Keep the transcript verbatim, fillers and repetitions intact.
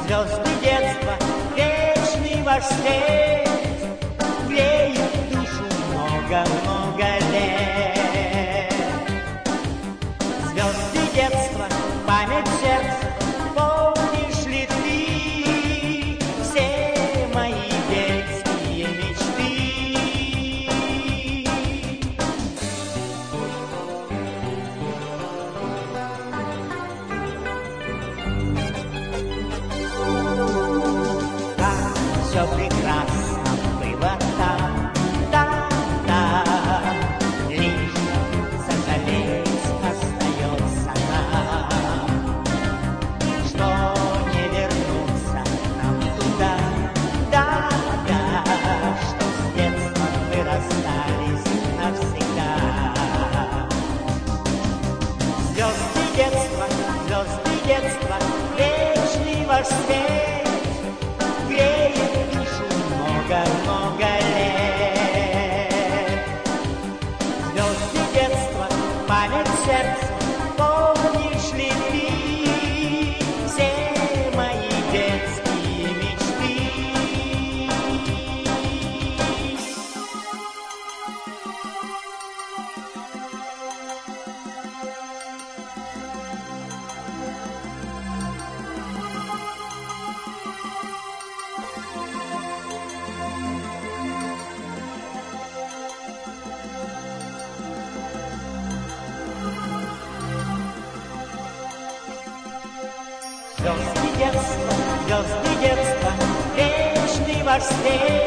звезды детства, вечный ваш свет греет душу много-много лет. Звезды детства, память сердца, помнишь ли ты все мои детские мечты? Все прекрасно было там, там, там, лишь сожалеть остается нам, что не вернуться нам туда, да, да, что с детства мы расстались навсегда. Звезды детства, звезды детства, вечный ваш свет греет душу много-много лет. Звезды детства, память сердца, помнишь ли ты все мои детские мечты? Звезды детства, звезды детства, вечный ваш свет